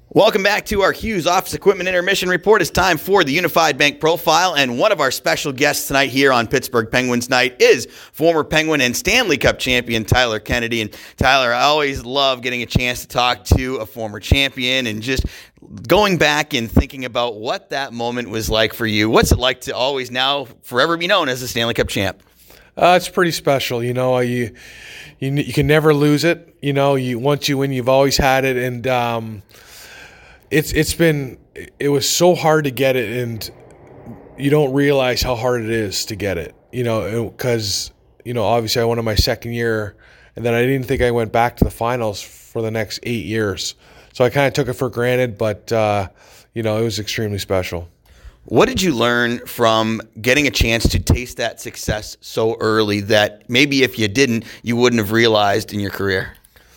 Welcome back to our Hughes Office Equipment Intermission Report. It's time for the Unified Bank Profile, and one of our special guests tonight here on Pittsburgh Penguins Night is former Penguin and Stanley Cup champion Tyler Kennedy. And Tyler, I always love getting a chance to talk to a former champion and just going back and thinking about what that moment was like for you. What's it like to always now forever be known as a Stanley Cup champ? It's pretty special. You can never lose it. Once you win, you've always had it, and it was so hard to get it, and you don't realize how hard it is to get it, because, obviously I won in my second year, and then I didn't think I went back to the finals for the next 8 years. So I kind of took it for granted, but, it was extremely special. What did you learn from getting a chance to taste that success so early that maybe if you didn't, you wouldn't have realized in your career?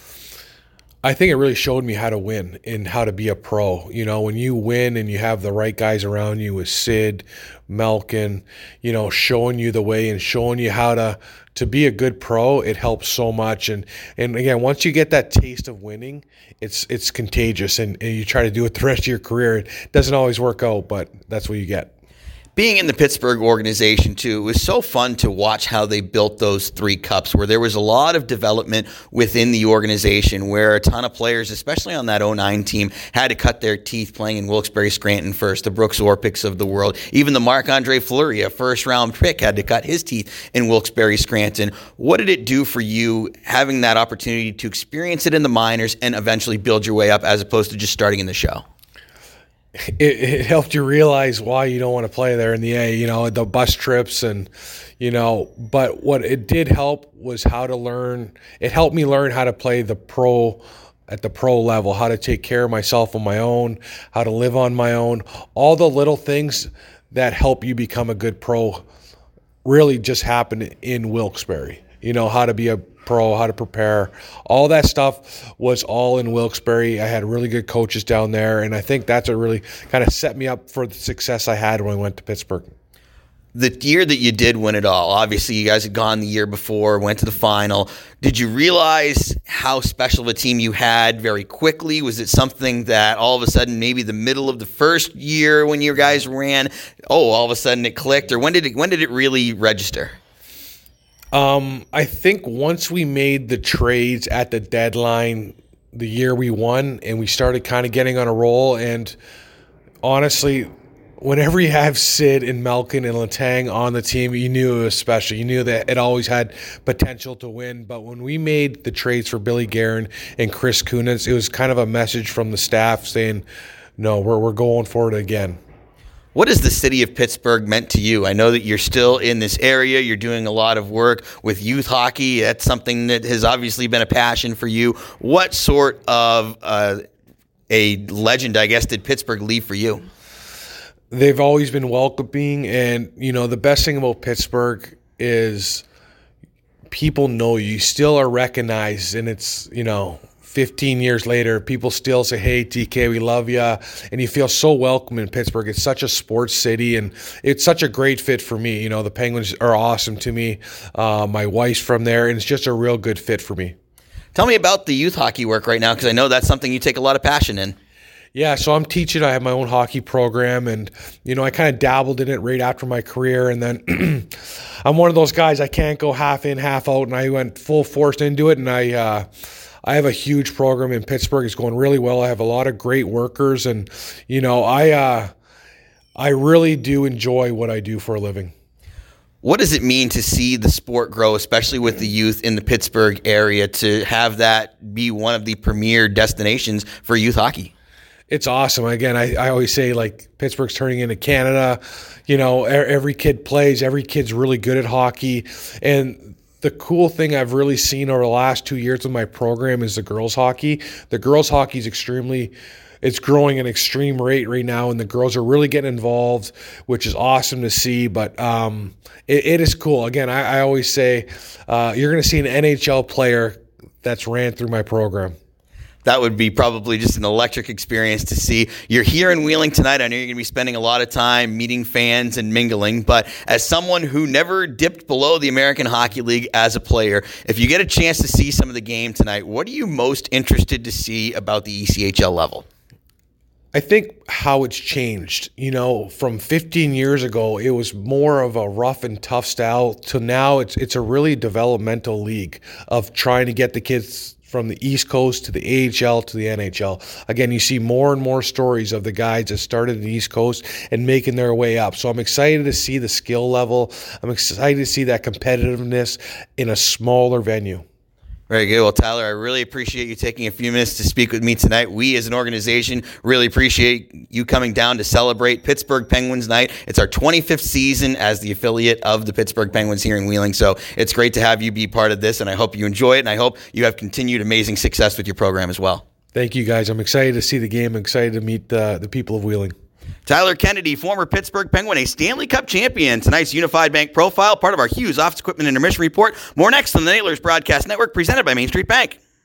I think it really showed me how to win and how to be a pro. When you win and you have the right guys around you with Sid, Malkin, showing you the way and showing you how to be a good pro, it helps so much. And again, once you get that taste of winning, it's contagious, and you try to do it the rest of your career. It doesn't always work out, but that's what you get. Being in the Pittsburgh organization, too, it was so fun to watch how they built those 3 cups, where there was a lot of development within the organization, where a ton of players, especially on that 2009 team, had to cut their teeth playing in Wilkes-Barre Scranton first, the Brooks Orpiks of the world. Even the Marc-Andre Fleury, a first-round pick, had to cut his teeth in Wilkes-Barre Scranton. What did it do for you having that opportunity to experience it in the minors and eventually build your way up as opposed to just starting in the show? It helped you realize why you don't want to play there in the A, the bus trips but what it did help was how to learn. It helped me learn how to play at the pro level, how to take care of myself on my own, how to live on my own. All the little things that help you become a good pro really just happened in Wilkes-Barre. How to be a pro, how to prepare. All that stuff was all in Wilkes-Barre. I had really good coaches down there, and I think that's what really kind of set me up for the success I had when I went to Pittsburgh. The year that you did win it all, obviously you guys had gone the year before, went to the final. Did you realize how special of a team you had very quickly? Was it something that all of a sudden, maybe the middle of the first year when you guys ran, all of a sudden it clicked? Or when did it really register? I think once we made the trades at the deadline, the year we won, and we started kind of getting on a roll. And honestly, whenever you have Sid and Malkin and Letang on the team, you knew it was special. You knew that it always had potential to win. But when we made the trades for Billy Guerin and Chris Kunitz, it was kind of a message from the staff saying, no, we're going for it again. What has the city of Pittsburgh meant to you? I know that you're still in this area. You're doing a lot of work with youth hockey. That's something that has obviously been a passion for you. What sort of a legend, I guess, did Pittsburgh leave for you? They've always been welcoming, and, the best thing about Pittsburgh is people know you still are recognized, and it's, 15 years later, people still say, hey, TK, we love you. And you feel so welcome in Pittsburgh. It's such a sports city, and it's such a great fit for me. The Penguins are awesome to me. My wife's from there, and it's just a real good fit for me. Tell me about the youth hockey work right now, because I know that's something you take a lot of passion in. Yeah, so I'm teaching. I have my own hockey program, and, I kind of dabbled in it right after my career. And then I'm one of those guys, I can't go half in, half out, and I went full force into it, and I have a huge program in Pittsburgh. It's going really well. I have a lot of great workers, and I really do enjoy what I do for a living. What does it mean to see the sport grow, especially with the youth in the Pittsburgh area, to have that be one of the premier destinations for youth hockey? It's awesome. Again, I always say, Pittsburgh's turning into Canada. Every kid plays. Every kid's really good at hockey, and the cool thing I've really seen over the last 2 years of my program is the girls' hockey. The girls' hockey is it's growing at an extreme rate right now, and the girls are really getting involved, which is awesome to see. But it is cool. Again, I always say you're going to see an NHL player that's ran through my program. That would be probably just an electric experience to see. You're here in Wheeling tonight. I know you're going to be spending a lot of time meeting fans and mingling, but as someone who never dipped below the American Hockey League as a player, if you get a chance to see some of the game tonight, what are you most interested to see about the ECHL level? I think how it's changed, from 15 years ago, it was more of a rough and tough style to now it's a really developmental league of trying to get the kids from the East Coast to the AHL to the NHL. Again, you see more and more stories of the guys that started in the East Coast and making their way up. So I'm excited to see the skill level. I'm excited to see that competitiveness in a smaller venue. Very good. Well, Tyler, I really appreciate you taking a few minutes to speak with me tonight. We, as an organization, really appreciate you coming down to celebrate Pittsburgh Penguins Night. It's our 25th season as the affiliate of the Pittsburgh Penguins here in Wheeling, so it's great to have you be part of this, and I hope you enjoy it, and I hope you have continued amazing success with your program as well. Thank you, guys. I'm excited to see the game. I'm excited to meet the people of Wheeling. Tyler Kennedy, former Pittsburgh Penguin, a Stanley Cup champion. Tonight's Unified Bank Profile, part of our Hughes Office Equipment Intermission Report. More next on the Nailers Broadcast Network, presented by Main Street Bank.